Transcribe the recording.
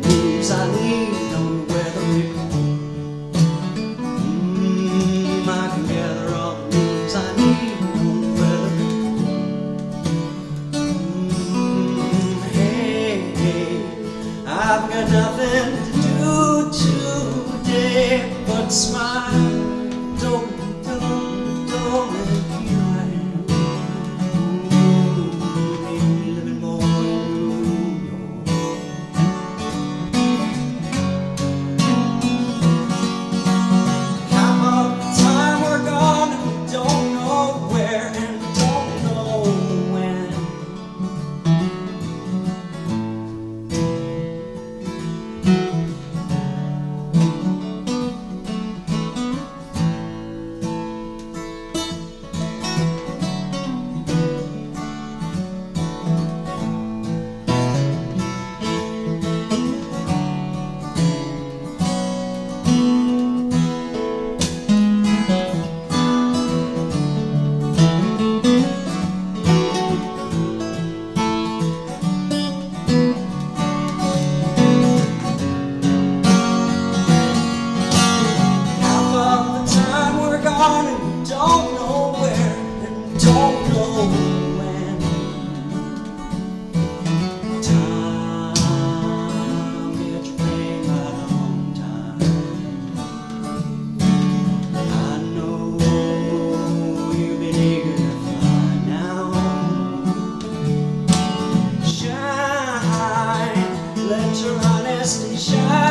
moves I need, don't know where the pick. I can gather all the moves I need, don't know where the pick. Hey, hey, I've got nothing to do today but smile. Don't, and here I am. Living more than you know. Half of the time we're gone and we don't know where and we don't know when. And we don't know where and we don't know when. Time, it's been right on time. I know you've been eager to fly now. Shine, let your honesty shine.